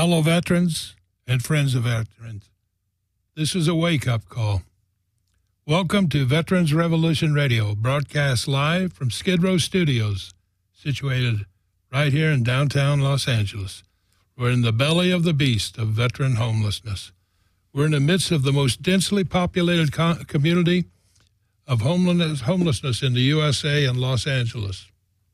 Fellow veterans and friends of veterans, this is a wake-up call. Welcome to Veterans Revolution Radio, broadcast live from Skid Row Studios, situated right here in downtown Los Angeles. We're in the belly of the beast of veteran homelessness. We're in the midst of the most densely populated community of homelessness in the USA and Los Angeles.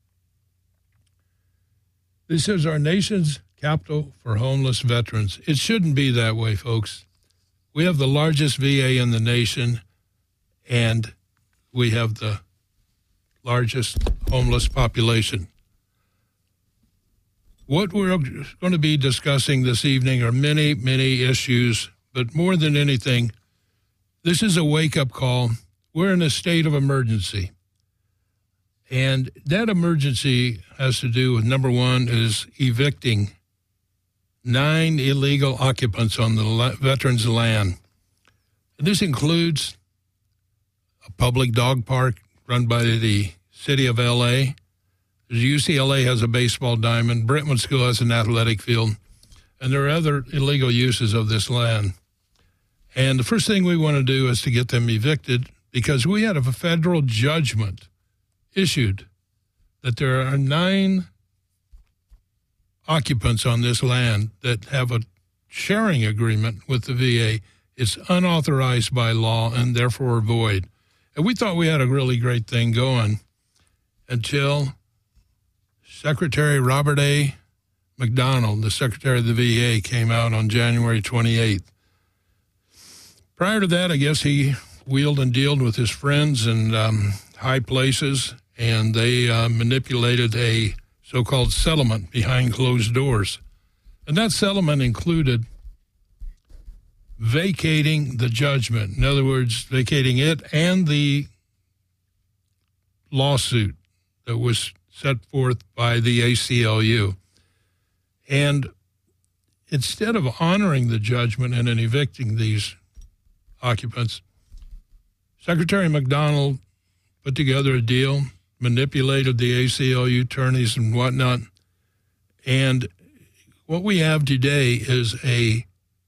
This is our nation's capital for homeless veterans. It shouldn't be that way, folks. We have the largest VA in the nation, and we have the largest homeless population. What we're going to be discussing this evening are many, many issues, but more than anything, this is a wake-up call. We're in a state of emergency. And that emergency has to do with, number one, is evicting 9 illegal occupants on the veterans' land. And this includes a public dog park run by the city of L.A. UCLA has a baseball diamond. Brentwood School has an athletic field. And there are other illegal uses of this land. And the first thing we want to do is to get them evicted because we had a federal judgment issued that there are 9 occupants on this land that have a sharing agreement with the VA. It's unauthorized by law and therefore void. And we thought we had a really great thing going until Secretary Robert A. McDonald, the Secretary of the VA, came out on January 28th. Prior to that, I guess he wheeled and dealed with his friends in high places, and they manipulated a so-called settlement behind closed doors. And that settlement included vacating the judgment. In other words, vacating it and the lawsuit that was set forth by the ACLU. And instead of honoring the judgment and then evicting these occupants, Secretary McDonald put together a deal, manipulated the ACLU attorneys and whatnot. And what we have today is a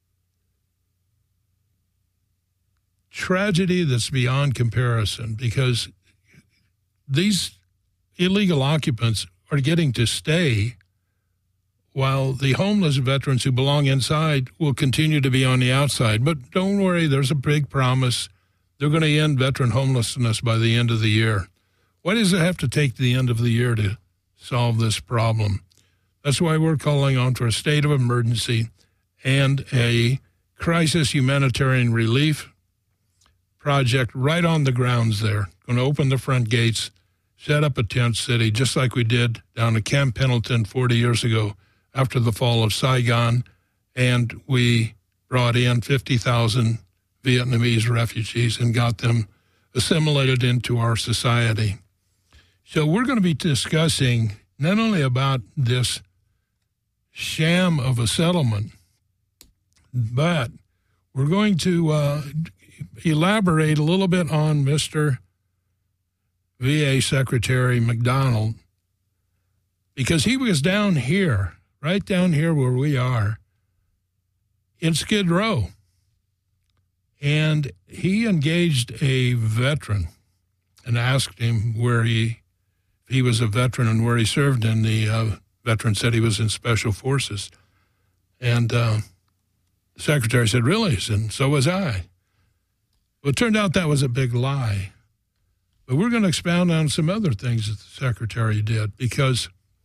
tragedy that's beyond comparison because these illegal occupants are getting to stay while the homeless veterans who belong inside will continue to be on the outside. But don't worry, there's a big promise. They're going to end veteran homelessness by the end of the year. Why does it have to take the end of the year to solve this problem? That's why we're calling on for a state of emergency and a crisis humanitarian relief project right on the grounds there. Going to open the front gates, set up a tent city, just like we did down at Camp Pendleton 40 years ago after the fall of Saigon, and we brought in 50,000 Vietnamese refugees and got them assimilated into our society. So we're going to be discussing not only about this sham of a settlement, but we're going to elaborate a little bit on Mr. VA Secretary McDonald, because he was down here, right down here where we are, in Skid Row. And he engaged a veteran and asked him where he was a veteran and where he served, and the veteran said he was in Special Forces. And the secretary said, really? And so was I. Well, it turned out that was a big lie. But we're going to expound on some other things that the secretary did, because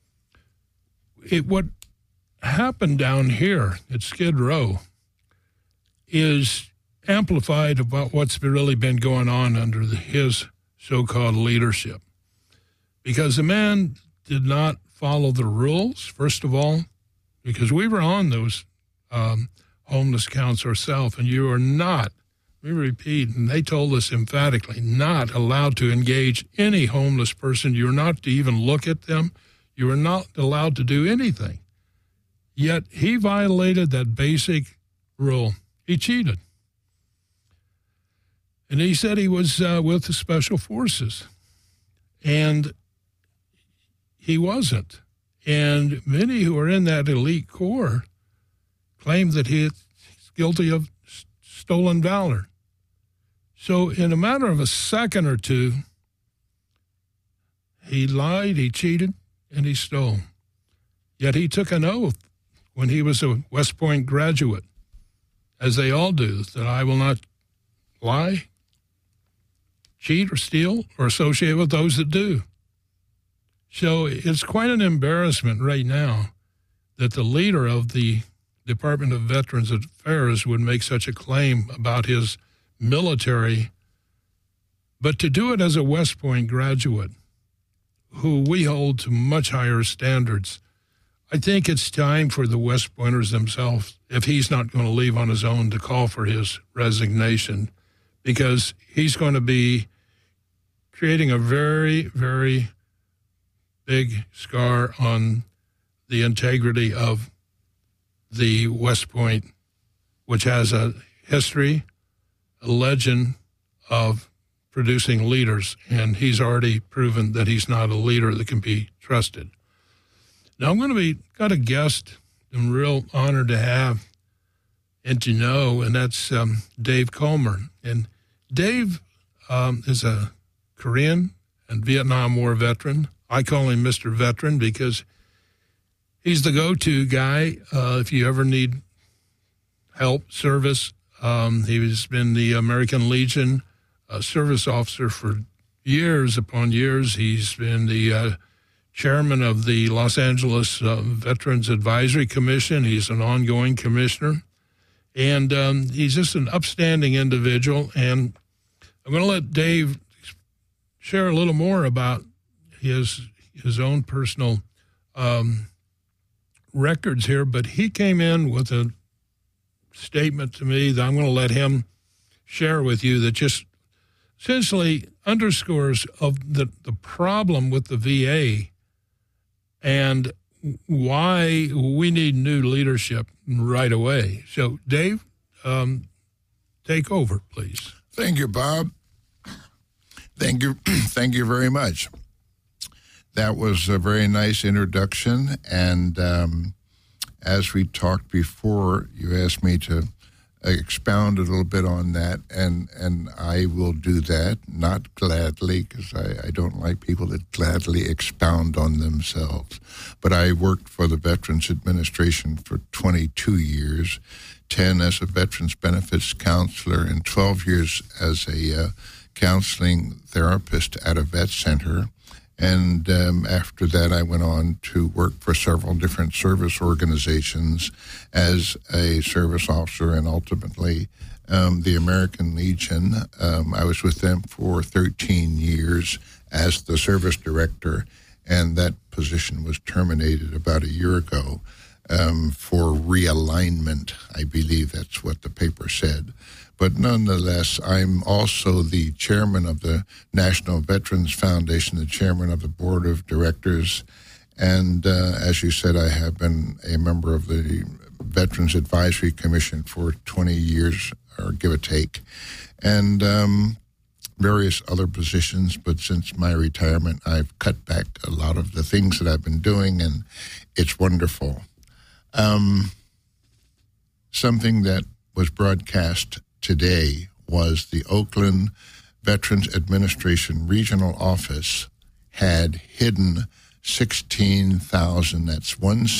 what happened down here at Skid Row is amplified about what's really been going on under his so-called leadership. Because the man did not follow the rules, first of all, because we were on those homeless counts ourselves, and you are not, we repeat, and they told us emphatically, not allowed to engage any homeless person. You're not to even look at them. You are not allowed to do anything. Yet he violated that basic rule. He cheated. And he said he was with the Special Forces. And he wasn't. And many who are in that elite corps claimed that he is guilty of stolen valor. So in a matter of a second or two, he lied, he cheated, and he stole. Yet he took an oath when he was a West Point graduate, as they all do, that I will not lie, cheat, or steal, or associate with those that do. So it's quite an embarrassment right now that the leader of the Department of Veterans Affairs would make such a claim about his military, but to do it as a West Point graduate, who we hold to much higher standards. I think it's time for the West Pointers themselves, if he's not going to leave on his own, to call for his resignation, because he's going to be creating a very, very big scar on the integrity of the West Point, which has a history, a legend of producing leaders, and he's already proven that he's not a leader that can be trusted. Now got a guest I'm real honored to have and to know, and that's Dave Comer. And Dave is a Korean and Vietnam War veteran. I call him Mr. Veteran because he's the go-to guy if you ever need help, service. He's been the American Legion service officer for years upon years. He's been the chairman of the Los Angeles Veterans Advisory Commission. He's an ongoing commissioner. And he's just an upstanding individual. And I'm going to let Dave share a little more about his own personal records here. But he came in with a statement to me that I'm going to let him share with you that just essentially underscores of the problem with the VA and why we need new leadership right away. So, Dave, take over, please. Thank you, Bob. Thank you. Thank you very much. That was a very nice introduction. And as we talked before, you asked me to expound a little bit on that, and I will do that, not gladly, because I don't like people that gladly expound on themselves. But I worked for the Veterans Administration for 22 years, 10 as a veterans benefits counselor, and 12 years as a counseling therapist at a vet center. And after that, I went on to work for several different service organizations as a service officer, and ultimately the American Legion. I was with them for 13 years as the service director, and that position was terminated about a year ago for realignment. I believe that's what the paper said. But nonetheless, I'm also the chairman of the National Veterans Foundation, the chairman of the board of directors. And as you said, I have been a member of the Veterans Advisory Commission for 20 years, or give or take, and various other positions. But since my retirement, I've cut back a lot of the things that I've been doing, and it's wonderful. Something that was broadcast today was the Oakland Veterans Administration Regional Office had hidden 16,000, that's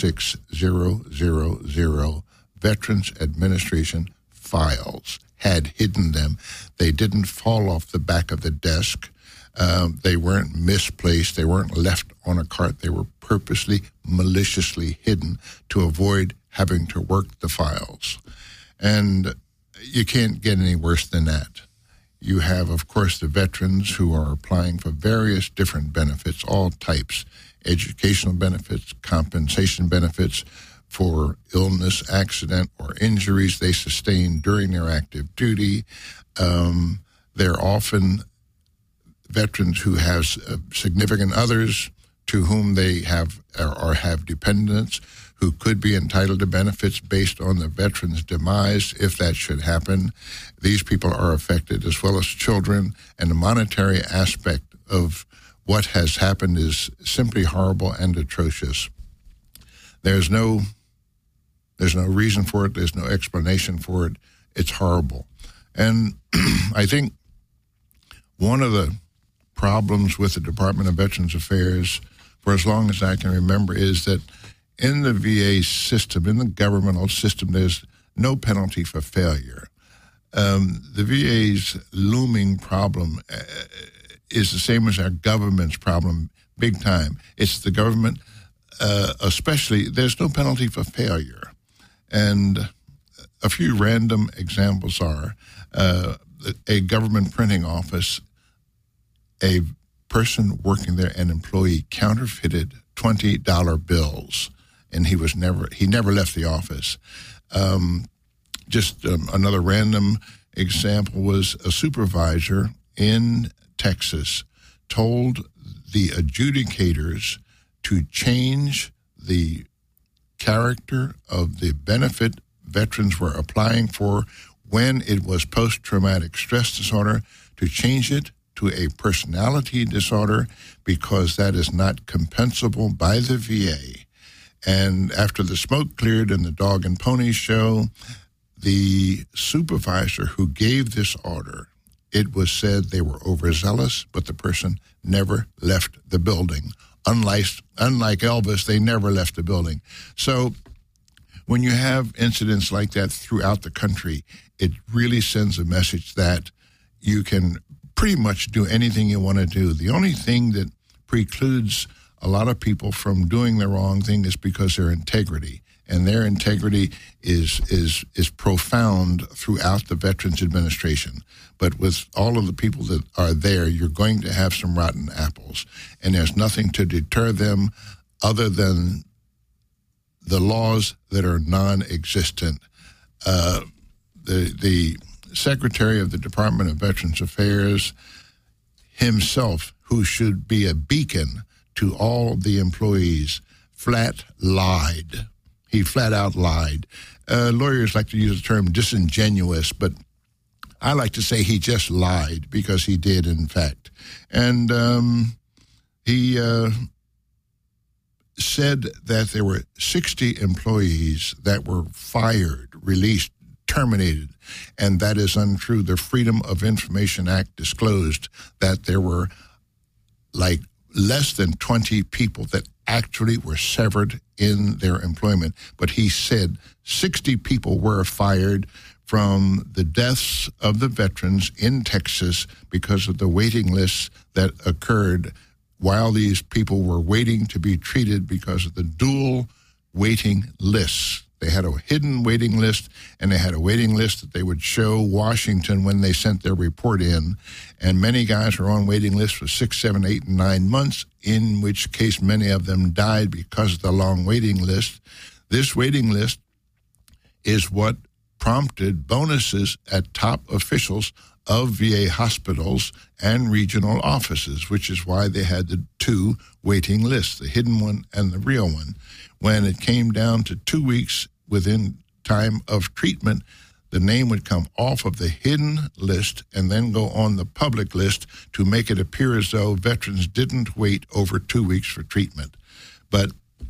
16000 Veterans Administration files, had hidden them. They didn't fall off the back of the desk. They weren't misplaced. They weren't left on a cart. They were purposely, maliciously hidden to avoid having to work the files. And you can't get any worse than that. You have, of course, the veterans who are applying for various different benefits, all types, educational benefits, compensation benefits for illness, accident, or injuries they sustain during their active duty. They're often veterans who have significant others to whom they have or have dependents who could be entitled to benefits based on the veteran's demise, if that should happen. These people are affected, as well as children, and the monetary aspect of what has happened is simply horrible and atrocious. There's no There's no reason for it. There's no explanation for it. It's horrible. And I think one of the problems with the Department of Veterans Affairs, for as long as I can remember, is that in the VA system, in the governmental system, there's no penalty for failure. The VA's looming problem is the same as our government's problem, big time. It's the government, especially, there's no penalty for failure. And a few random examples are a government printing office, a person working there, an employee, counterfeited $20 bills, and he never left the office. Another random example was a supervisor in Texas told the adjudicators to change the character of the benefit veterans were applying for when it was post-traumatic stress disorder, to change it to a personality disorder because that is not compensable by the VA. And after the smoke cleared in the Dog and Pony show, the supervisor who gave this order, it was said they were overzealous, but the person never left the building. Unlike Elvis, they never left the building. So when you have incidents like that throughout the country, it really sends a message that you can pretty much do anything you want to do. The only thing that precludes a lot of people from doing the wrong thing is because their integrity. And their integrity is profound throughout the Veterans Administration. But with all of the people that are there, you're going to have some rotten apples. And there's nothing to deter them other than the laws that are non-existent. The Secretary of the Department of Veterans Affairs himself, who should be a beacon to all the employees, flat lied. He flat out lied. Lawyers like to use the term disingenuous, but I like to say he just lied because he did, in fact. And he said that there were 60 employees that were fired, released, terminated, and that is untrue. The Freedom of Information Act disclosed that there were like less than 20 people that actually were severed in their employment. But he said 60 people were fired from the deaths of the veterans in Texas because of the waiting lists that occurred while these people were waiting to be treated because of the dual waiting lists. They had a hidden waiting list, and they had a waiting list that they would show Washington when they sent their report in. And many guys were on waiting lists for 6, 7, 8, and 9 months, in which case many of them died because of the long waiting list. This waiting list is what prompted bonuses at top officials of VA hospitals and regional offices, which is why they had the 2 waiting lists, the hidden one and the real one. When it came down to 2 weeks within time of treatment, the name would come off of the hidden list and then go on the public list to make it appear as though veterans didn't wait over 2 weeks for treatment. But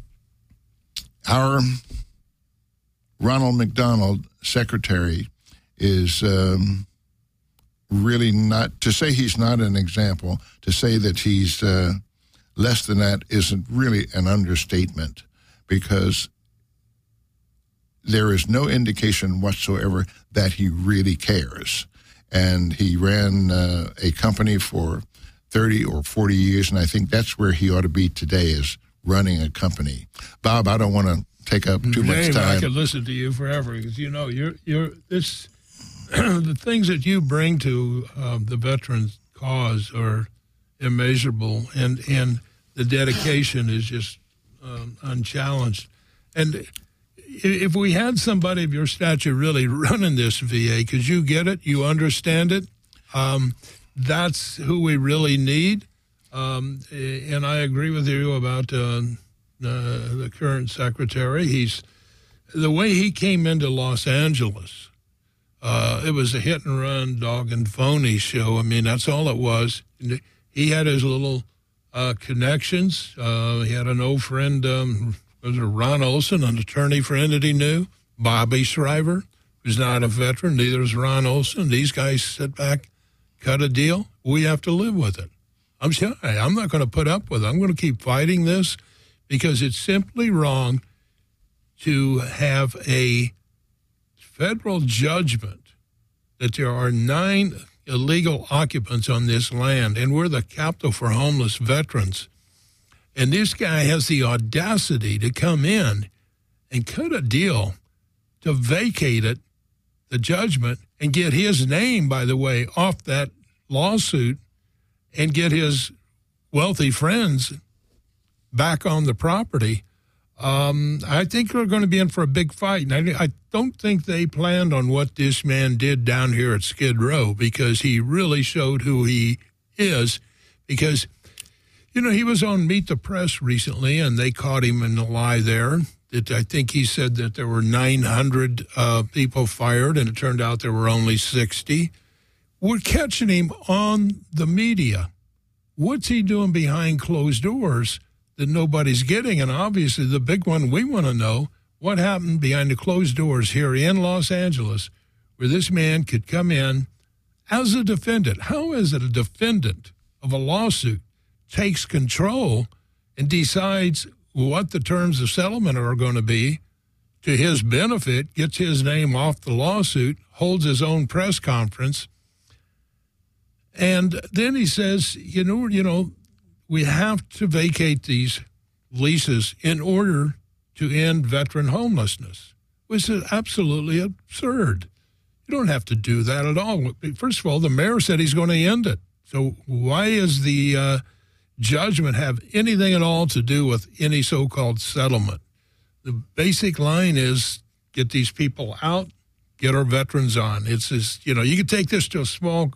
our Ronald McDonald, secretary, is really not, to say he's not an example, to say that he's less than that isn't really an understatement, because there is no indication whatsoever that he really cares. And he ran a company for 30 or 40 years, and I think that's where he ought to be today, is running a company. Bob, I don't want to take up too much time. I could listen to you forever, because you know you're this the things that you bring to the veterans cause are immeasurable, and the dedication is just unchallenged. And if we had somebody of your stature really running this VA, because you get it, you understand it, that's who we really need. And I agree with you about the current secretary. The way he came into Los Angeles, it was a hit and run Dog and Pony show. I mean, that's all it was. He had his little connections. He had an old friend, Was it Ron Olson, an attorney friend that he knew? Bobby Shriver, who's not a veteran. Neither is Ron Olson. These guys sit back, cut a deal. We have to live with it. I'm sorry. I'm not going to put up with it. I'm going to keep fighting this because it's simply wrong to have a federal judgment that there are 9 illegal occupants on this land, and we're the capital for homeless veterans. And this guy has the audacity to come in and cut a deal to vacate it, the judgment, and get his name, by the way, off that lawsuit and get his wealthy friends back on the property. I think we're going to be in for a big fight. And I don't think they planned on what this man did down here at Skid Row, because he really showed who he is. Because, you know, he was on Meet the Press recently, and they caught him in a lie there. I think he said that there were 900 people fired, and it turned out there were only 60. We're catching him on the media. What's he doing behind closed doors that nobody's getting? And obviously the big one we want to know, what happened behind the closed doors here in Los Angeles where this man could come in as a defendant. How is it a defendant of a lawsuit takes control and decides what the terms of settlement are going to be to his benefit, gets his name off the lawsuit, holds his own press conference, and then he says, you know, we have to vacate these leases in order to end veteran homelessness, which is absolutely absurd. You don't have to do that at all. First of all, the mayor said he's going to end it. So why is the judgment have anything at all to do with any so-called settlement? The basic line is get these people out, get our veterans on. It's just, you know, you can take this to a small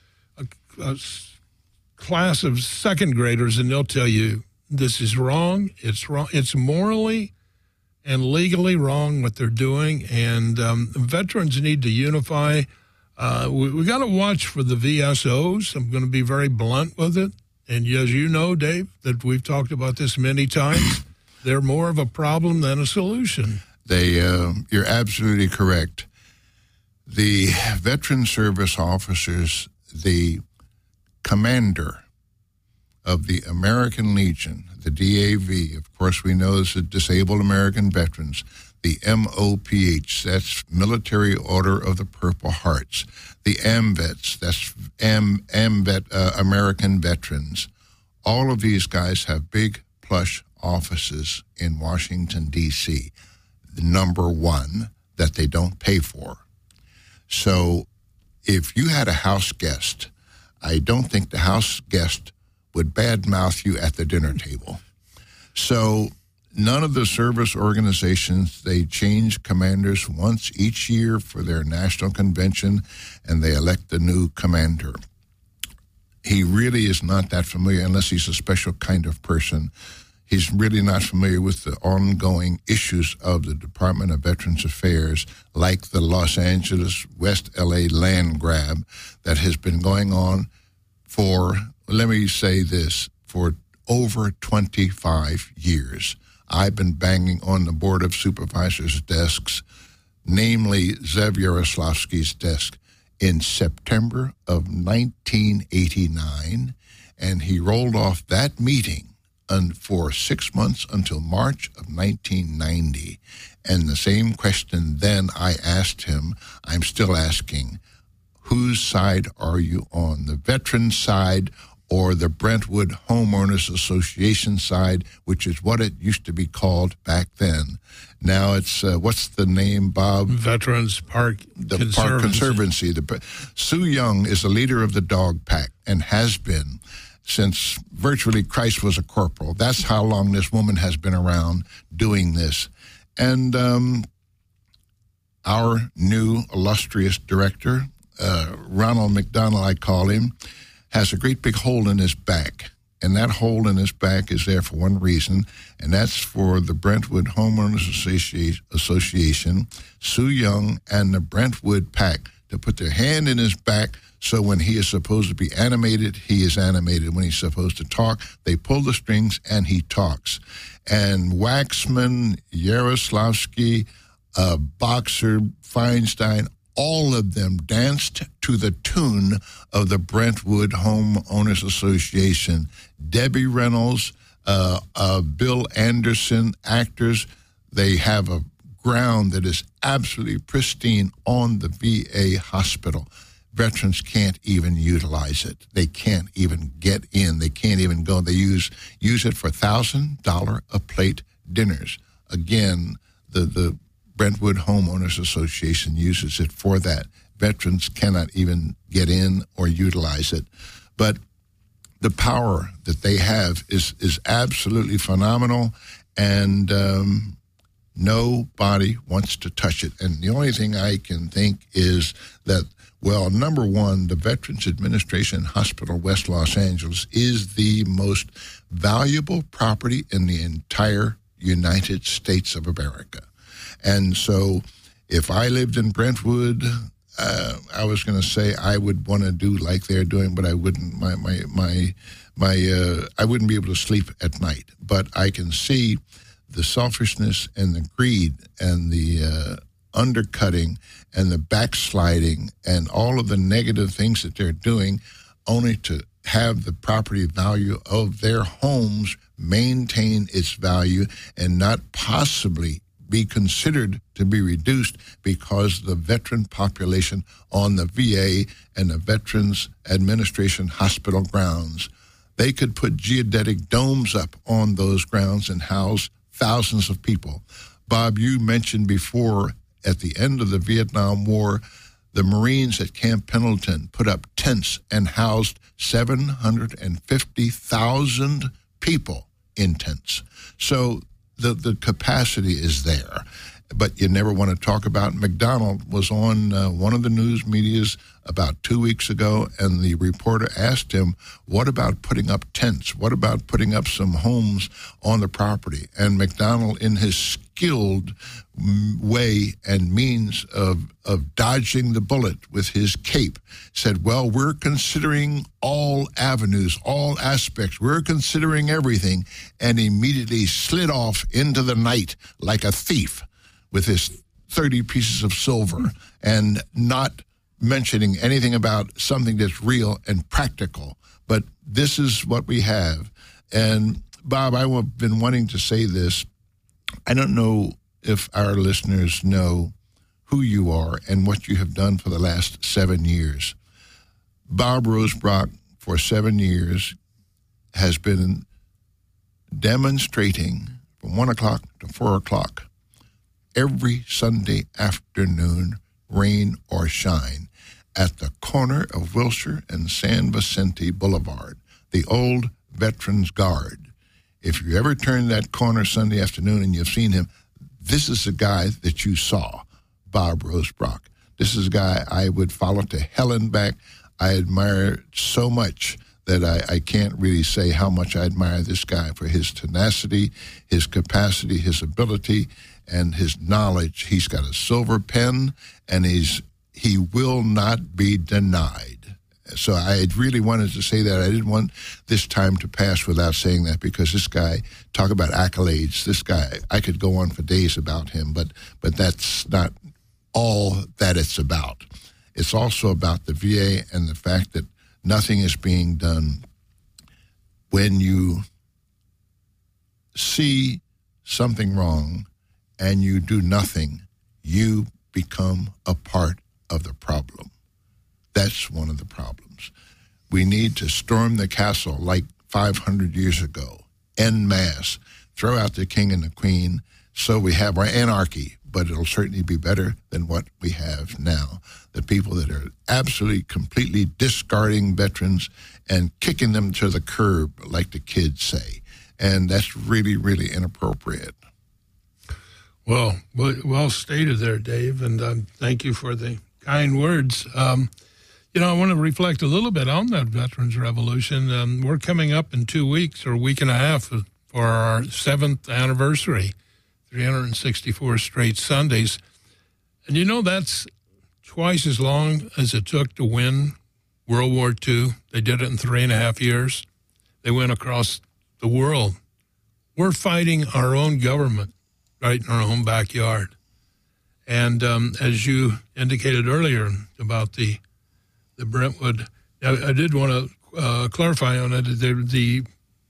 class of second graders and they'll tell you this is wrong. It's wrong. It's morally and legally wrong what they're doing. And veterans need to unify. We got to watch for the VSOs. I'm going to be very blunt with it. And as you know, Dave, that we've talked about this many times, they're more of a problem than a solution. You're absolutely correct. The veteran service officers, the commander of the American Legion, the DAV, of course we know is the Disabled American Veterans, the MOPH, that's Military Order of the Purple Hearts, the AMVETS, that's American Veterans. All of these guys have big plush offices in Washington, D.C., the number one that they don't pay for. So if you had a house guest, I don't think the house guest would badmouth you at the dinner table. So none of the service organizations, they change commanders once each year for their national convention, and they elect a new commander. He really is not that familiar, unless he's a special kind of person. He's really not familiar with the ongoing issues of the Department of Veterans Affairs, like the Los Angeles, West L.A. land grab that has been going on for, let me say this, for over 25 years. I've been banging on the Board of Supervisors' desks, namely Zev Yaroslavsky's desk, in September of 1989, and he rolled off that meeting for 6 months until March of 1990. And the same question then I asked him, I'm still asking, whose side are you on, the veteran side or the Brentwood Homeowners Association side, which is what it used to be called back then? Now it's, what's the name, Bob? Veterans Park The Park Conservancy. Sue Young is the leader of the dog pack and has been since virtually Christ was a corporal. That's how long this woman has been around doing this. And our new illustrious director, Ronald McDonald, I call him, has a great big hole in his back. And that hole in his back is there for one reason, and that's for the Brentwood Homeowners Association, Sue Young, and the Brentwood PAC to put their hand in his back, so when he is supposed to be animated, he is animated. When he's supposed to talk, they pull the strings and he talks. And Waxman, Yaroslavsky, Boxer, Feinstein, all of them danced to the tune of the Brentwood Homeowners Association. Debbie Reynolds, Bill Anderson, actors, they have a ground that is absolutely pristine on the VA hospital. Veterans can't even utilize it. They can't even get in. They can't even go. They use it for $1,000 a plate dinners. Again, the Brentwood Homeowners Association uses it for that. Veterans cannot even get in or utilize it. But the power that they have is absolutely phenomenal, and nobody wants to touch it. And the only thing I can think is that, well, number one, the Veterans Administration Hospital, West Los Angeles, is the most valuable property in the entire United States of America. And so if I lived in Brentwood, I was going to say I would want to do like they're doing, but I wouldn't. I wouldn't be able to sleep at night. But I can see the selfishness and the greed and the undercutting and the backsliding and all of the negative things that they're doing, only to have the property value of their homes maintain its value and not possibly be considered to be reduced because the veteran population on the VA and the Veterans Administration hospital grounds, they could put geodetic domes up on those grounds and house thousands of people. Bob, you mentioned before, at the end of the Vietnam War, the Marines at Camp Pendleton put up tents and housed 750,000 people in tents. So the capacity is there. But you never want to talk about. McDonald was on one of the news medias about 2 weeks ago, and the reporter asked him, what about putting up tents? What about putting up some homes on the property? And McDonald, in his skilled way and means of dodging the bullet with his cape, said, well, we're considering all avenues, all aspects. We're considering everything, and immediately slid off into the night like a thief with his 30 pieces of silver, and not mentioning anything about something that's real and practical. But this is what we have. And Bob, I've been wanting to say this. I don't know if our listeners know who you are and what you have done for the last 7 years. Bob Rosebrock, for 7 years, has been demonstrating from 1 o'clock to 4 o'clock every Sunday afternoon, rain or shine, at the corner of Wilshire and San Vicente Boulevard, the old Veterans Guard. If you ever turn that corner Sunday afternoon and you've seen him, this is the guy that you saw, Bob Rosebrock. This is a guy I would follow to hell and back. I admire so much that I can't really say how much I admire this guy for his tenacity, his capacity, his ability, and his knowledge. He's got a silver pen, and he will not be denied. So I really wanted to say that. I didn't want this time to pass without saying that, because this guy, talk about accolades, this guy, I could go on for days about him, but that's not all that it's about. It's also about the VA and the fact that nothing is being done. When you see something wrong and you do nothing, you become a part of the problem. That's one of the problems. We need to storm the castle like 500 years ago, en masse, throw out the king and the queen, so we have our anarchy, but it'll certainly be better than what we have now. The people that are absolutely, completely discarding veterans and kicking them to the curb, like the kids say. And that's really, really inappropriate. Well stated there, Dave, and thank you for the kind words. I want to reflect a little bit on that Veterans Revolution. We're coming up in 2 weeks or a week and a half for our 7th anniversary, 364 straight Sundays. And that's twice as long as it took to win World War II. They did it in 3.5 years. They went across the world. We're fighting our own government right in our own backyard. And as you indicated earlier about the Brentwood, I did want to clarify on it. The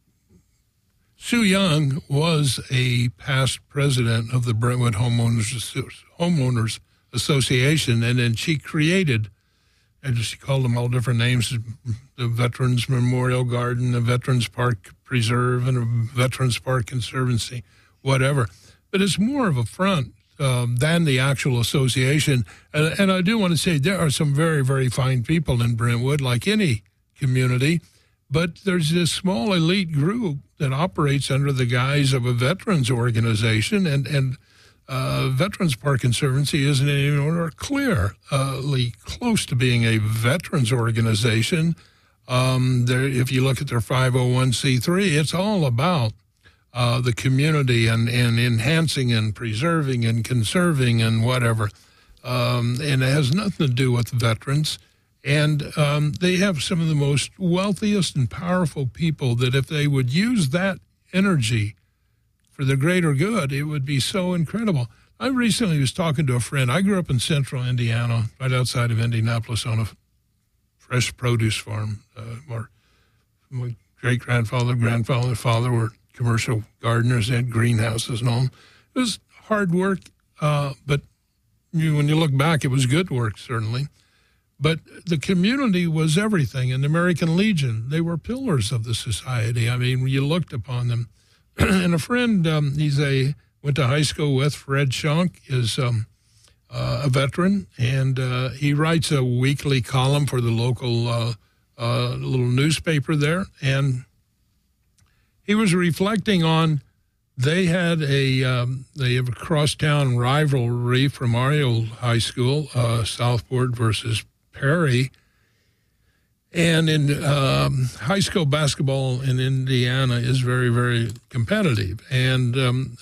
Sue Young was a past president of the Brentwood Homeowners Association, and then she created, and she called them all different names, the Veterans Memorial Garden, the Veterans Park Preserve, and a Veterans Park Conservancy, whatever. But it's more of a front than the actual association. And I do want to say there are some very, very fine people in Brentwood, like any community, but there's this small elite group that operates under the guise of a veterans organization, and Veterans Park Conservancy isn't anywhere clearly close to being a veterans organization. If you look at their 501c3, it's all about the community and enhancing and preserving and conserving and whatever. And it has nothing to do with veterans. And they have some of the most wealthiest and powerful people that if they would use that energy for the greater good, it would be so incredible. I recently was talking to a friend. I grew up in central Indiana, right outside of Indianapolis, on a fresh produce farm. My great-grandfather, grandfather, father were commercial gardeners. They had greenhouses and all. It was hard work, but when you look back, it was good work, certainly. But the community was everything. And the American Legion, they were pillars of the society. I mean, you looked upon them. And a friend, went to high school with, Fred Schunk, is a veteran, and he writes a weekly column for the local little newspaper there. And he was reflecting on they have a crosstown rivalry from our old high school, Southport versus Perry. And in high school basketball in Indiana is very, very competitive. And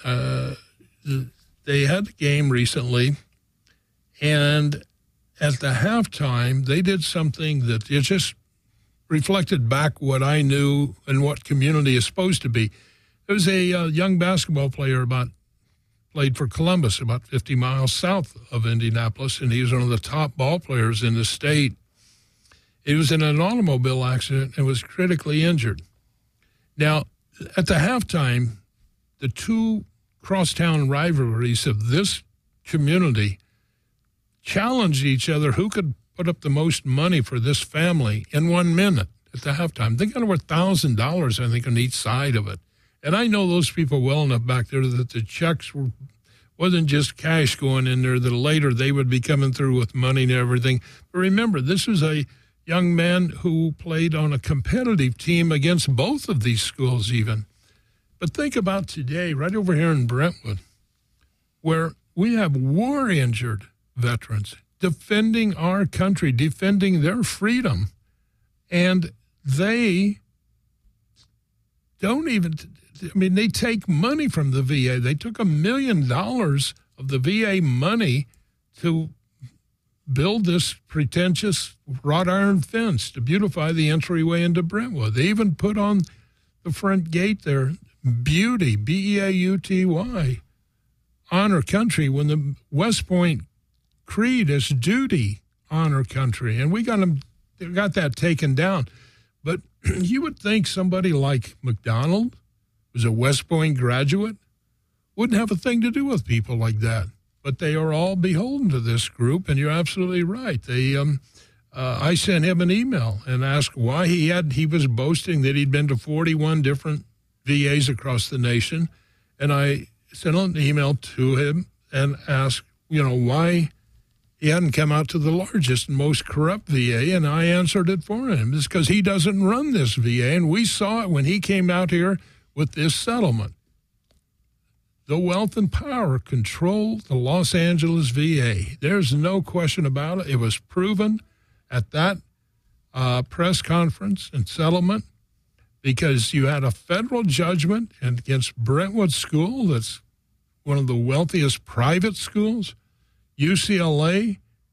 they had a game recently, and at the halftime, they did something that it just reflected back what I knew and what community is supposed to be. There was a young basketball player played for Columbus, about 50 miles south of Indianapolis, and he was one of the top ball players in the state. He was in an automobile accident and was critically injured. Now, at the halftime, the two crosstown rivalries of this community challenged each other who could put up the most money for this family in 1 minute at the halftime. They got over $1,000, I think, on each side of it. And I know those people well enough back there that the checks wasn't just cash going in there, that later they would be coming through with money and everything. But remember, this was a young man who played on a competitive team against both of these schools even. But think about today, right over here in Brentwood, where we have war-injured veterans defending our country, defending their freedom, and they don't even, they take money from the VA. They took $1 million of the VA money to build this pretentious wrought iron fence to beautify the entryway into Brentwood. They even put on the front gate there, Beauty, B-E-A-U-T-Y, honor country, when the West Point creed is duty, honor country. And we got that taken down. But you would think somebody like McDonald, who's a West Point graduate, wouldn't have a thing to do with people like that. But they are all beholden to this group, and you're absolutely right. I sent him an email and asked why he was boasting that he'd been to 41 different VAs across the nation, and I sent an email to him and asked, why he hadn't come out to the largest and most corrupt VA, and I answered it for him. It's because he doesn't run this VA, and we saw it when he came out here with this settlement. The wealth and power control the Los Angeles VA. There's no question about it. It was proven at that press conference and settlement, because you had a federal judgment against Brentwood School, that's one of the wealthiest private schools. UCLA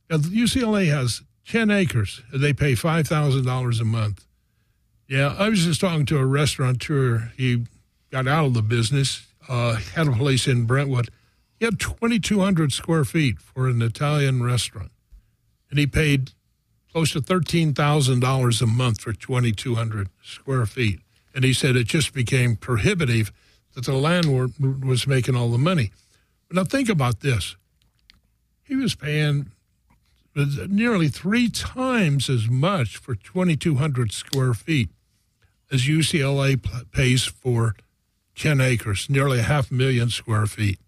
Now, UCLA has 10 acres. They pay $5,000 a month. Yeah, I was just talking to a restaurateur. He got out of the business, had a place in Brentwood. He had 2,200 square feet for an Italian restaurant, and he paid close to $13,000 a month for 2,200 square feet. And he said it just became prohibitive that the landlord was making all the money. But now think about this. He was paying nearly 3 times as much for 2,200 square feet as UCLA pays for 10 acres, nearly 500,000 square feet.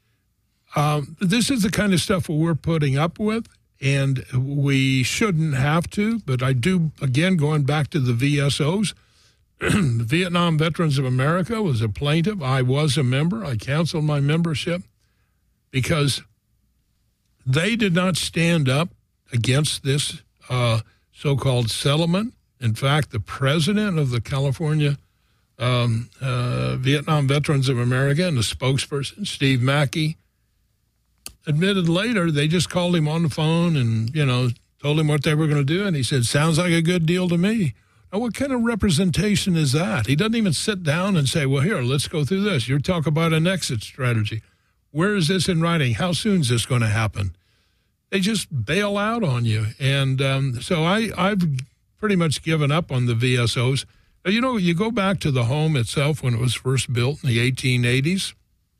This is the kind of stuff that we're putting up with, and we shouldn't have to, but I do, again, going back to the VSOs, the Vietnam Veterans of America was a plaintiff. I was a member. I canceled my membership because they did not stand up against this so-called settlement. In fact, the president of the California Vietnam Veterans of America and the spokesperson, Steve Mackey, admitted later they just called him on the phone and, told him what they were going to do. And he said, sounds like a good deal to me. Now, what kind of representation is that? He doesn't even sit down and say, well, here, let's go through this. You talk about an exit strategy. Where is this in writing? How soon is this going to happen? They just bail out on you. And so I've pretty much given up on the VSOs. You go back to the home itself when it was first built in the 1880s,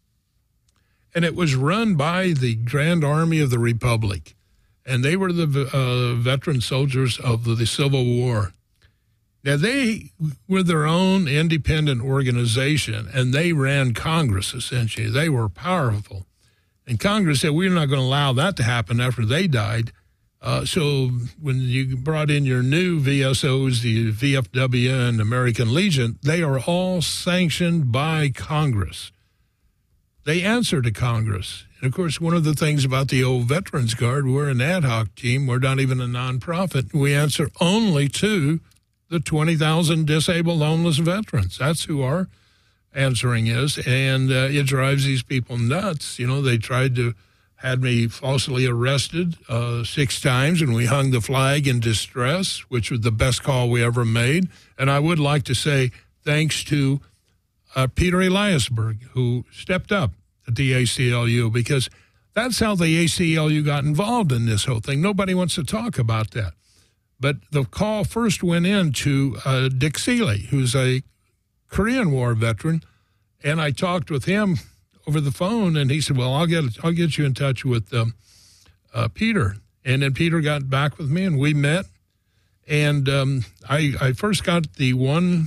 and it was run by the Grand Army of the Republic, and they were the veteran soldiers of the Civil War. Now, they were their own independent organization, and they ran Congress, essentially. They were powerful. And Congress said, we're not going to allow that to happen after they died. So when you brought in your new VSOs, the VFW and American Legion, they are all sanctioned by Congress. They answer to Congress. And, of course, one of the things about the old Veterans Guard, we're an ad hoc team. We're not even a nonprofit. We answer only to the 20,000 disabled homeless veterans. That's who our answering is. And it drives these people nuts. They tried to had me falsely arrested 6 times, and we hung the flag in distress, which was the best call we ever made. And I would like to say thanks to Peter Eliasberg, who stepped up at the ACLU, because that's how the ACLU got involved in this whole thing. Nobody wants to talk about that. But the call first went in to Dick Seeley, who's a Korean War veteran, and I talked with him over the phone, and he said, well, I'll get you in touch with Peter. And then Peter got back with me, and we met. And I first got the one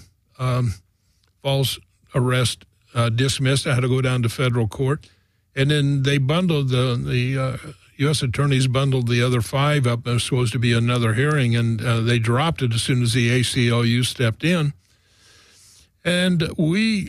false arrest dismissed. I had to go down to federal court. And then they bundled, the U.S. attorneys bundled the other 5 up. There was supposed to be another hearing, and they dropped it as soon as the ACLU stepped in. And we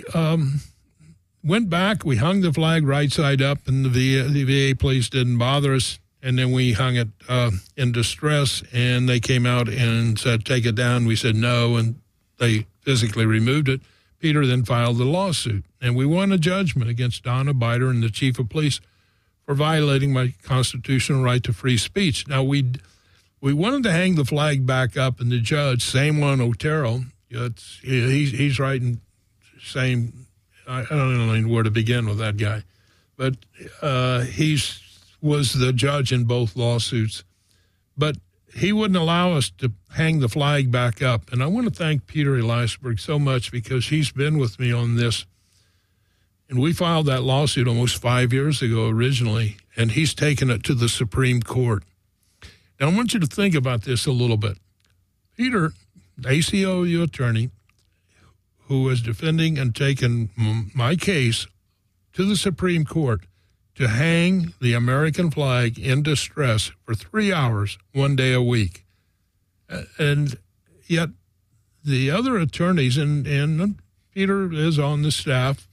went back. We hung the flag right side up, and the VA police didn't bother us. And then we hung it in distress, and they came out and said, take it down. We said no, and they physically removed it. Peter then filed the lawsuit, and we won a judgment against Donna Bider and the chief of police for violating my constitutional right to free speech. Now, we wanted to hang the flag back up, and the judge, same one, Otero, he's writing same. I don't know where to begin with that guy, but he was the judge in both lawsuits. But he wouldn't allow us to hang the flag back up. And I want to thank Peter Eliasberg so much, because he's been with me on this. And we filed that lawsuit almost 5 years ago originally, and he's taken it to the Supreme Court. Now, I want you to think about this a little bit. Peter, the ACLU attorney, who was defending and taking my case to the Supreme Court to hang the American flag in distress for 3 hours, 1 day a week. And yet the other attorneys, and Peter is on the staff,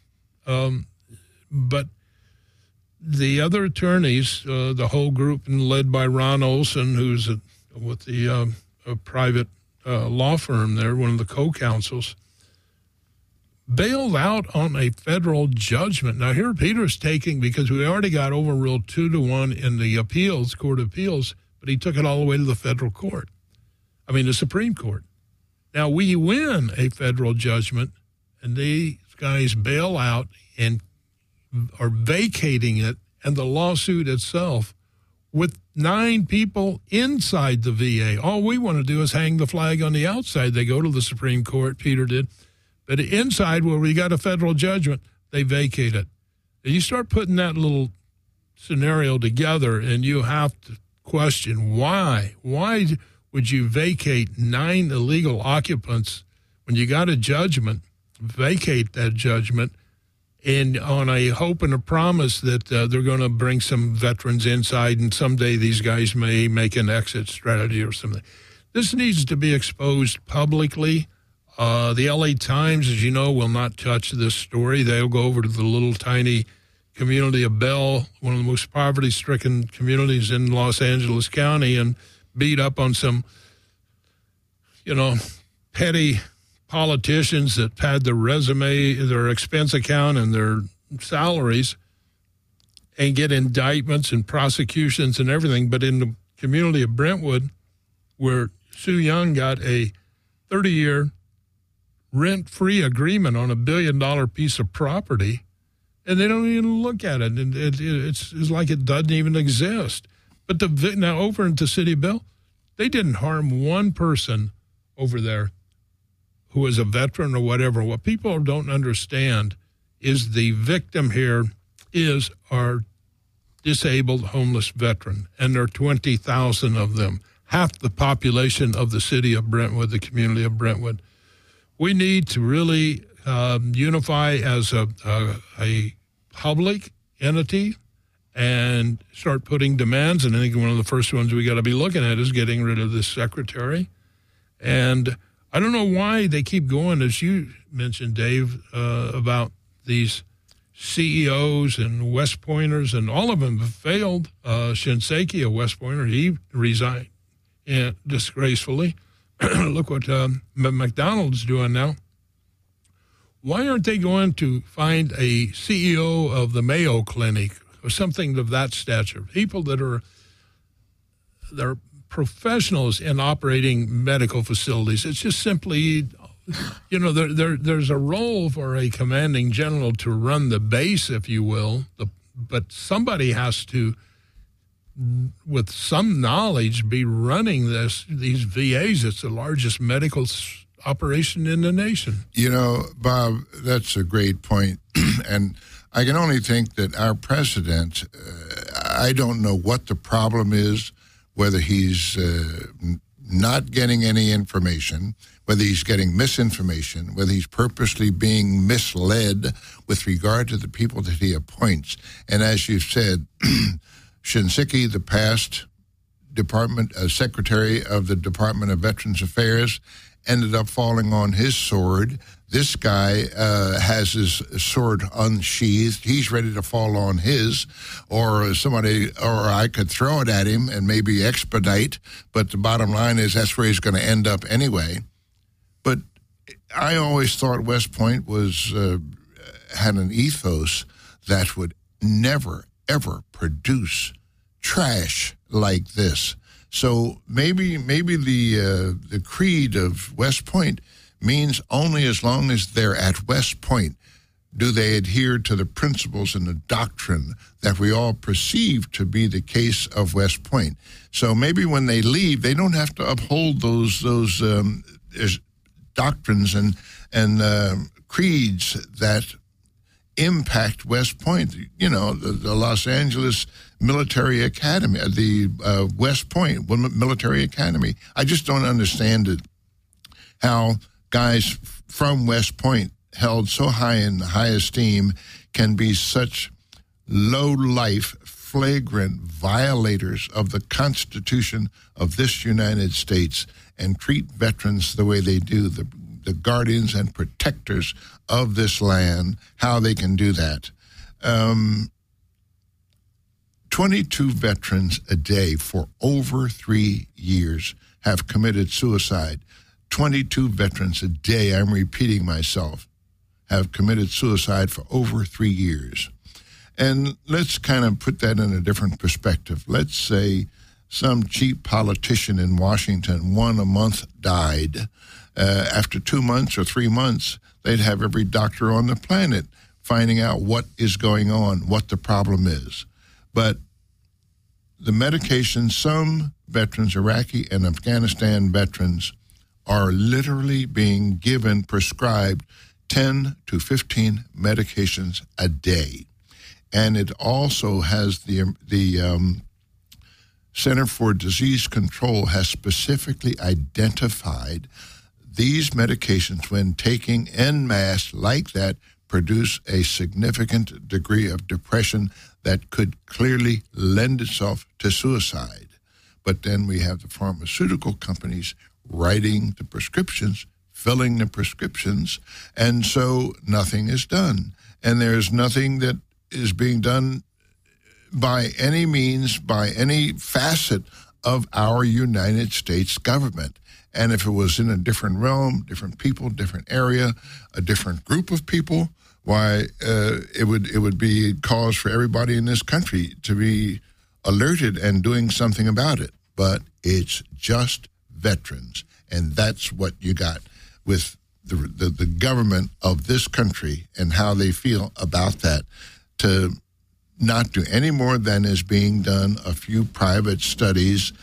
but the other attorneys, the whole group led by Ron Olson, who's with the a private law firm there, one of the co-counsels, bailed out on a federal judgment. Now, here Peter's taking, because we already got overruled 2-1 in the appeals, Court of Appeals, but he took it all the way to the the Supreme Court. Now, we win a federal judgment, and these guys bail out and are vacating it, and the lawsuit itself with 9 people inside the VA. All we want to do is hang the flag on the outside. They go to the Supreme Court, Peter did. But inside, where we got a federal judgment, they vacate it. And you start putting that little scenario together, and you have to question why. Why would you vacate 9 illegal occupants when you got a judgment, vacate that judgment, and on a hope and a promise that they're going to bring some veterans inside and someday these guys may make an exit strategy or something. This needs to be exposed publicly. The LA Times, as you know, will not touch this story. They'll go over to the little tiny community of Bell, one of the most poverty-stricken communities in Los Angeles County, and beat up on some, petty politicians that had their resume, their expense account, and their salaries, and get indictments and prosecutions and everything. But in the community of Brentwood, where Sue Young got a 30-year rent-free agreement on $1 billion piece of property, and they don't even look at it. And it's like it doesn't even exist. But now over into City Bell, they didn't harm one person over there who was a veteran or whatever. What people don't understand is the victim here is our disabled homeless veteran, and there are 20,000 of them, half the population of the city of Brentwood, the community of Brentwood. We need to really unify as a public entity and start putting demands. And I think one of the first ones we got to be looking at is getting rid of this secretary. And I don't know why they keep going, as you mentioned, Dave, about these CEOs and West Pointers, and all of them have failed. Shinseki, a West Pointer, he resigned disgracefully. Look what McDonald's doing now. Why aren't they going to find a CEO of the Mayo Clinic or something of that stature? People that they're professionals in operating medical facilities. It's just simply, there's a role for a commanding general to run the base, if you will, but somebody has to, with some knowledge, be running these VAs. It's the largest medical operation in the nation. Bob, that's a great point. And I can only think that our president, I don't know what the problem is, whether he's not getting any information, whether he's getting misinformation, whether he's purposely being misled with regard to the people that he appoints. And as you said, Shinseki, the past secretary of the Department of Veterans Affairs, ended up falling on his sword. This guy has his sword unsheathed. He's ready to fall on his, or I could throw it at him and maybe expedite, but the bottom line is that's where he's going to end up anyway. But I always thought West Point had an ethos that would never, ever produce trash like this. So maybe the creed of West Point means only as long as they're at West Point do they adhere to the principles and the doctrine that we all perceive to be the case of West Point. So maybe when they leave, they don't have to uphold those doctrines and creeds that impact West Point. The Los Angeles Military Academy, the West Point Military Academy. I just don't understand it, how guys from West Point, held so high in high esteem, can be such low-life, flagrant violators of the Constitution of this United States and treat veterans the way they do, the guardians and protectors of this land, how they can do that. 22 veterans a day for over 3 years have committed suicide. 22 veterans a day, I'm repeating myself, have committed suicide for over 3 years. And let's kind of put that in a different perspective. Let's say some cheap politician in Washington, one a month died. After 2 months or 3 months, they'd have every doctor on the planet finding out what is going on, what the problem is. But the medication, some veterans, Iraqi and Afghanistan veterans, are literally being given, prescribed 10 to 15 medications a day. And it also has the Center for Disease Control has specifically identified these medications, when taking en masse like that, produce a significant degree of depression that could clearly lend itself to suicide. But then we have the pharmaceutical companies writing the prescriptions, filling the prescriptions, and so nothing is done. And there's nothing that is being done by any means, by any facet of our United States government. And if it was in a different realm, different people, different area, a different group of people, why, it would be cause for everybody in this country to be alerted and doing something about it. But it's just veterans, and that's what you got with the government of this country and how they feel about that, to not do any more than is being done, a few private studies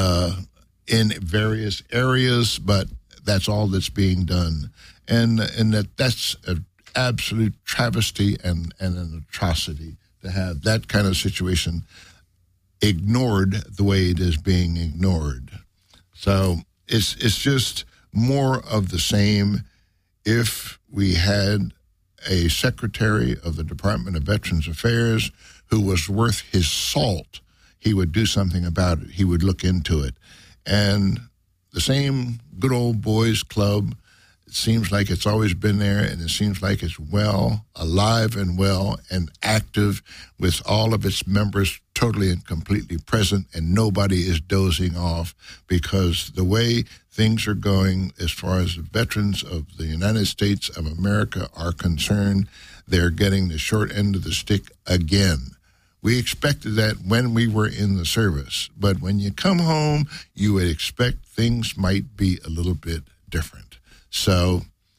in various areas, but that's all that's being done. And that's an absolute travesty and an atrocity to have that kind of situation ignored the way it is being ignored. So it's just more of the same. If we had a secretary of the Department of Veterans Affairs who was worth his salt, he would do something about it. He would look into it. And the same good old boys club, it seems like it's always been there, and it seems like it's well, alive and well and active, with all of its members totally and completely present, and nobody is dozing off, because the way things are going as far as the veterans of the United States of America are concerned, they're getting the short end of the stick again. We expected that when we were in the service, but when you come home, you would expect things might be a little bit different. So,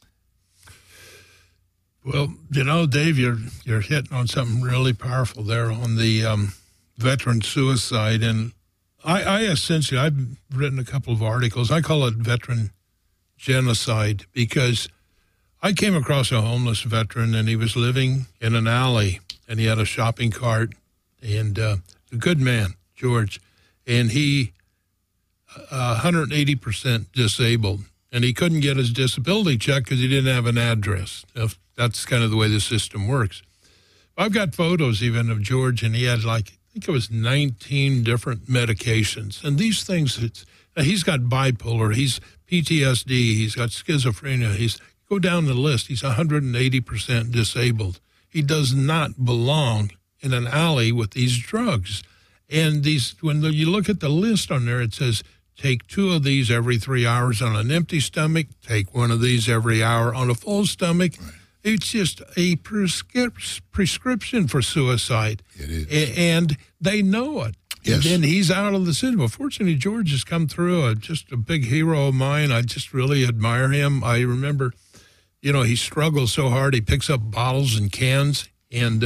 well, Dave, you're hitting on something really powerful there on the veteran suicide, and I essentially, I've written a couple of articles. I call it veteran genocide, because I came across a homeless veteran, and he was living in an alley, and he had a shopping cart, and a good man, George, and he 180% disabled, and he couldn't get his disability check because he didn't have an address. That's kind of the way the system works. I've got photos even of George, and he had I think it was 19 different medications. And these things, he's got bipolar, he's PTSD, he's got schizophrenia, go down the list, he's 180% disabled. He does not belong in an alley with these drugs. And when you look at the list on there, it says, take 2 of these every 3 hours on an empty stomach, take 1 of these every hour on a full stomach. Right. It's just a prescription for suicide. It is. And they know it. Yes. And then he's out of the system. Fortunately, George has come through, just a big hero of mine. I just really admire him. I remember, he struggles so hard. He picks up bottles and cans, and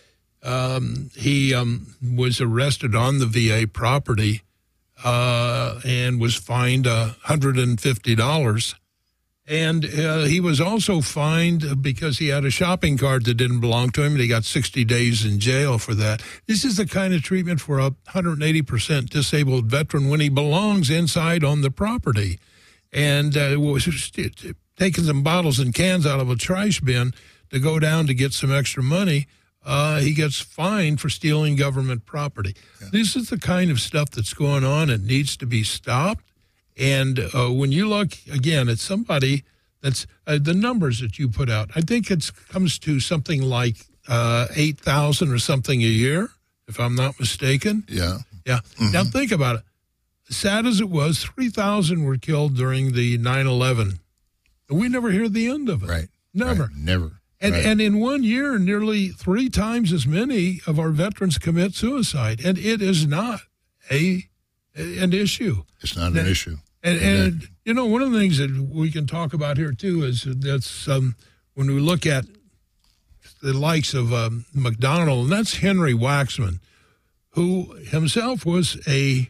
he was arrested on the VA property and was fined $150. And he was also fined because he had a shopping cart that didn't belong to him, and he got 60 days in jail for that. This is the kind of treatment for a 180% disabled veteran when he belongs inside on the property. And was taking some bottles and cans out of a trash bin to go down to get some extra money. He gets fined for stealing government property. Yeah. This is the kind of stuff that's going on. It needs to be stopped. And when you look, again, at somebody that's the numbers that you put out, I think it comes to something like 8,000 or something a year, if I'm not mistaken. Yeah. Yeah. Mm-hmm. Now think about it. Sad as it was, 3,000 were killed during the 9/11. We never hear the end of it. Right. Never. Right. Never. And in 1 year, nearly 3 times as many of our veterans commit suicide. And it is not an issue. It's not an issue. And you know, one of the things that we can talk about here too is that's when we look at the likes of McDonald, and that's Henry Waxman, who himself was a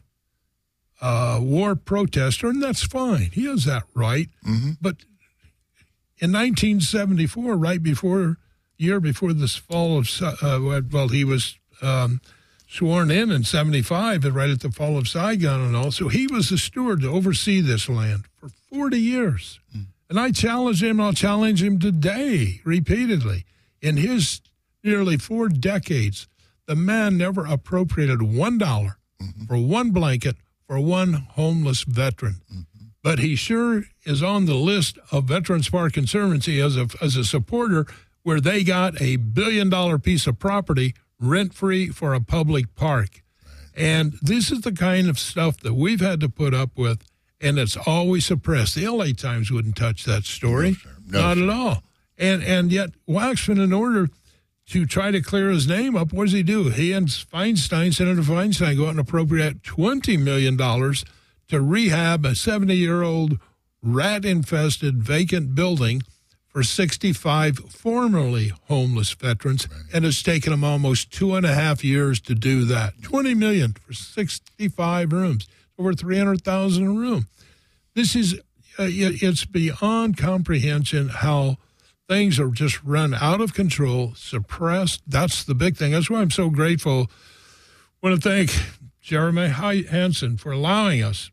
war protester, and that's fine. He has that right. Mm-hmm. But in 1974, year before this fall of, he was sworn in 75, right at the fall of Saigon and all. So he was the steward to oversee this land for 40 years. Mm. And I challenge him, I'll challenge him today, repeatedly. In his nearly 4 decades, the man never appropriated $1 for one blanket for one homeless veteran. Mm-hmm. But he sure is on the list of Veterans Park Conservancy as a supporter, where they got $1 billion piece of property rent-free for a public park. Right. And this is the kind of stuff that we've had to put up with, and it's always suppressed. The LA Times wouldn't touch that story. No, not at all. And yet Waxman, in order to try to clear his name up, what does he do? He and Feinstein, Senator Feinstein, go out and appropriate $20 million to rehab a 70-year-old rat-infested vacant building for 65 formerly homeless veterans, right. And it's taken them almost 2.5 years to do that. $20 million for 65 rooms, over $300,000 a room. This is it's beyond comprehension how things are just run out of control, suppressed. That's the big thing. That's why I'm so grateful. I want to thank Jeremy Hansen for allowing us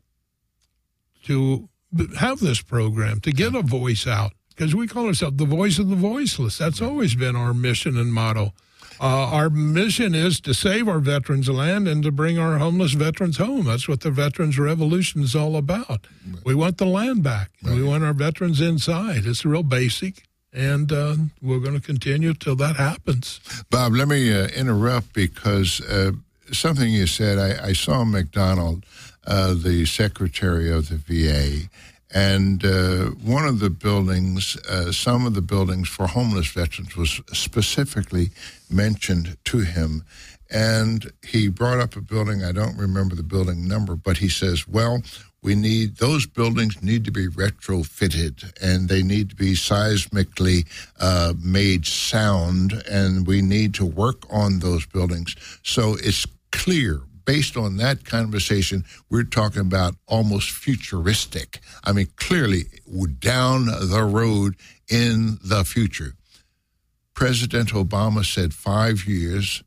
to have this program, to get a voice out. Because we call ourselves the voice of the voiceless. That's always been our mission and motto. Our mission is to save our veterans' land and to bring our homeless veterans home. That's what the Veterans Revolution is all about. Right. We want the land back. Right. We want our veterans inside. It's real basic, and we're going to continue till that happens. Bob, let me interrupt because something you said, I saw McDonald, the secretary of the VA, and one of the buildings, some of the buildings for homeless veterans was specifically mentioned to him. And he brought up a building, I don't remember the building number, but he says, well, those buildings need to be retrofitted, and they need to be seismically made sound, and we need to work on those buildings. So it's clear. Based on that conversation, we're talking about almost futuristic. I mean, clearly, we're down the road in the future. President Obama said 5 years,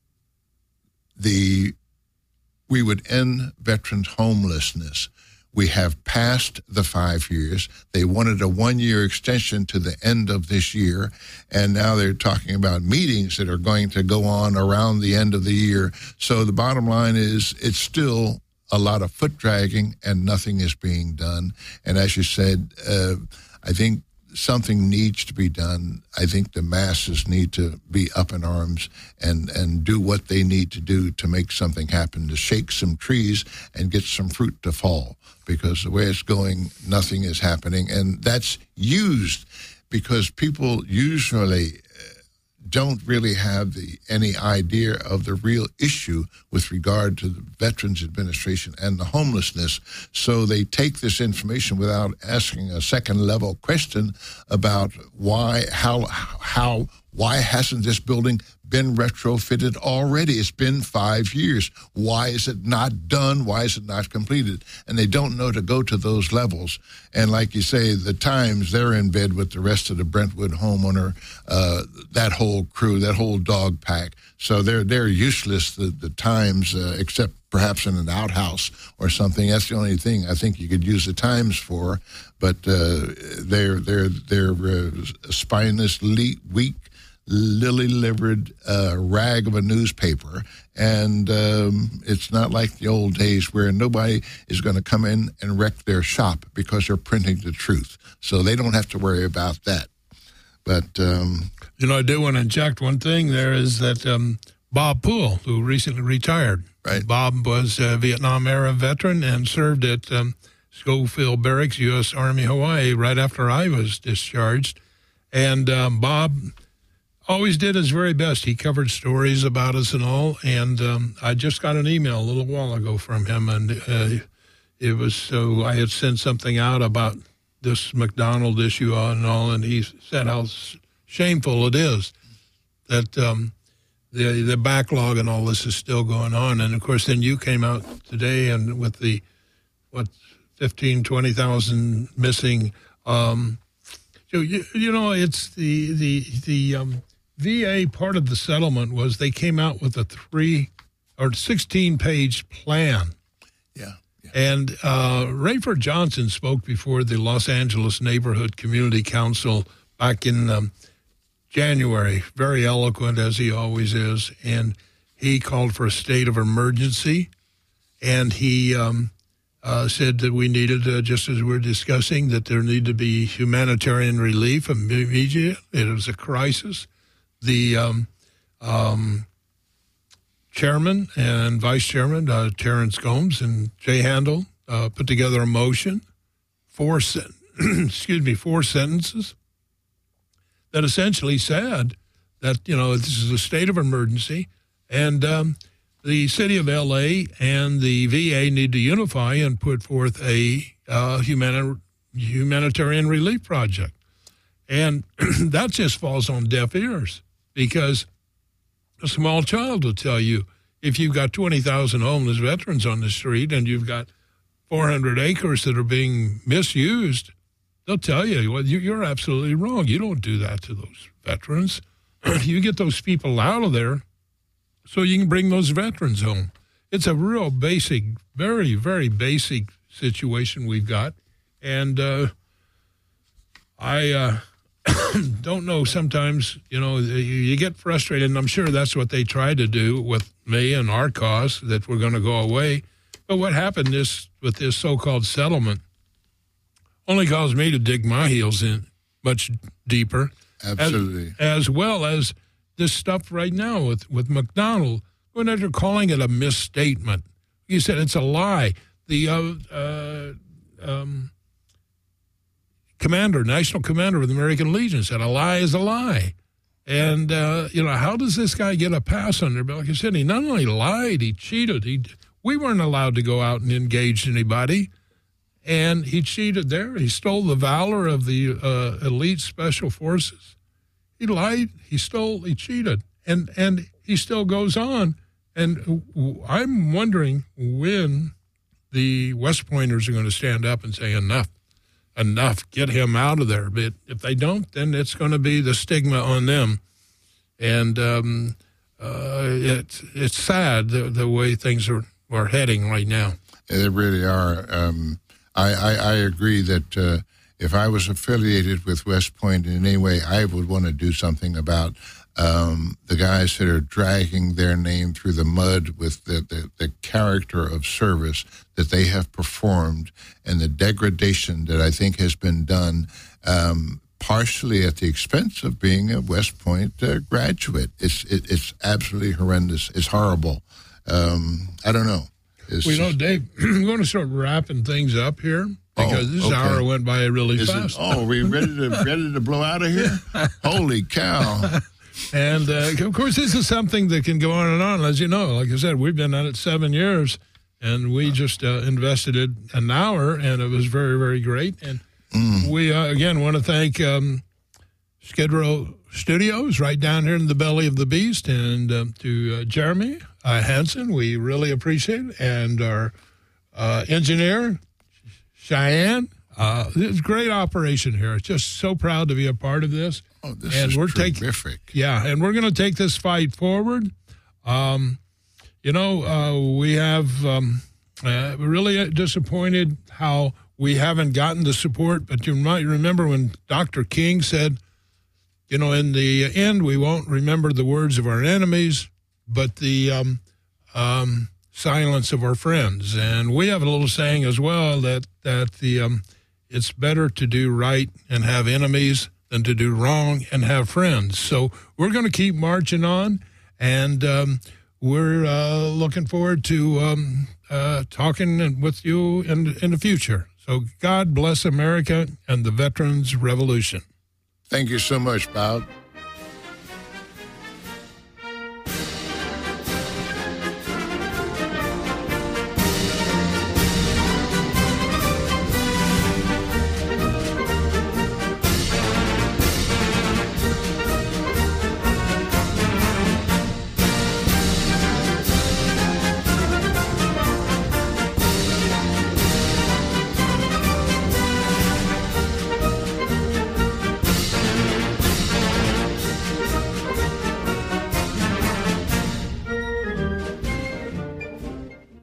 we would end veterans' homelessness. We have passed the 5 years. They wanted a 1-year extension to the end of this year, and now they're talking about meetings that are going to go on around the end of the year. So the bottom line is it's still a lot of foot dragging, and nothing is being done. And as you said, I think something needs to be done. I think the masses need to be up in arms and do what they need to do to make something happen, to shake some trees and get some fruit to fall. Because the way it's going, nothing is happening. And that's used because people usually don't really have any idea of the real issue with regard to the Veterans Administration and the homelessness. So they take this information without asking a second-level question about why hasn't this building been retrofitted already? It's been 5 years. Why is it not done? Why is it not completed? And they don't know to go to those levels. And like you say, the Times, they're in bed with the rest of the Brentwood homeowner, that whole crew, that whole dog pack. So they're useless, the Times, except perhaps in an outhouse or something. That's the only thing I think you could use the Times for. But they're spineless, weak, lily-livered rag of a newspaper, and it's not like the old days where nobody is going to come in and wreck their shop because they're printing the truth. So they don't have to worry about that. But I do want to inject one thing there is that Bob Poole, who recently retired, right? Bob was a Vietnam-era veteran and served at Schofield Barracks, U.S. Army, Hawaii, right after I was discharged. And Bob always did his very best. He covered stories about us and all. And I just got an email a little while ago from him, and it was so I had sent something out about this McDonald issue and all, and he said how shameful it is that the backlog and all this is still going on. And of course, then you came out today and with the 20,000 missing. So you know, it's the VA part of the settlement was they came out with a 16-page plan. Yeah. And Rayford Johnson spoke before the Los Angeles Neighborhood Community Council back in January, very eloquent as he always is, and he called for a state of emergency, and he said that we needed, just as we're discussing, that there needed to be humanitarian relief immediate. It was a crisis. The chairman and vice chairman, Terrence Gomes and Jay Handel, put together a motion, four sentences, that essentially said that, you know, this is a state of emergency, and the city of L.A. and the VA need to unify and put forth a humanitarian relief project. And that just falls on deaf ears, because a small child will tell you, if you've got 20,000 homeless veterans on the street and you've got 400 acres that are being misused, they'll tell you, well, you're absolutely wrong. You don't do that to those veterans. You get those people out of there so you can bring those veterans home. It's a real basic, very, very basic situation we've got. And I don't know, sometimes, you know, you get frustrated, and I'm sure that's what they tried to do with me and our cause, that we're going to go away. But what happened with this so-called settlement only caused me to dig my heels in much deeper. Absolutely. As well as this stuff right now with McDonald, when they're calling it a misstatement. You said it's a lie. The national commander of the American Legion said a lie is a lie. And, you know, how does this guy get a pass on there? But like I said, he not only lied, he cheated. We weren't allowed to go out and engage anybody. And he cheated there. He stole the valor of the elite special forces. He lied, he stole, he cheated. And he still goes on. And I'm wondering when the West Pointers are going to stand up and say, enough, get him out of there. But if they don't, then it's going to be the stigma on them. And it's sad the way things are heading right now. They really are. I agree that if I was affiliated with West Point in any way, I would want to do something about the guys that are dragging their name through the mud with the character of service that they have performed and the degradation that I think has been done, partially at the expense of being a West Point graduate. It's absolutely horrendous. It's horrible. I don't know. Well, you know, Dave, I'm going to start wrapping things up here because this hour went by really fast. Are we ready to blow out of here? Holy cow. And, of course, this is something that can go on and on. As you know, like I said, we've been at it 7 years, and we just invested it an hour, and it was very, very great. And we, again, want to thank Skid Row Studios right down here in the belly of the beast, and to Jeremy Hansen, we really appreciate it, and our engineer, Cheyenne. It's a great operation here. It's just so proud to be a part of this. Oh, this is terrific. And we're going to take this fight forward. You know, we have really disappointed how we haven't gotten the support, but you might remember when Dr. King said, you know, in the end, we won't remember the words of our enemies, but the silence of our friends. And we have a little saying as well that it's better to do right and have enemies than to do wrong and have friends. So we're going to keep marching on, and we're looking forward to talking with you in the future. So God bless America and the Veterans Revolution. Thank you so much, Bob.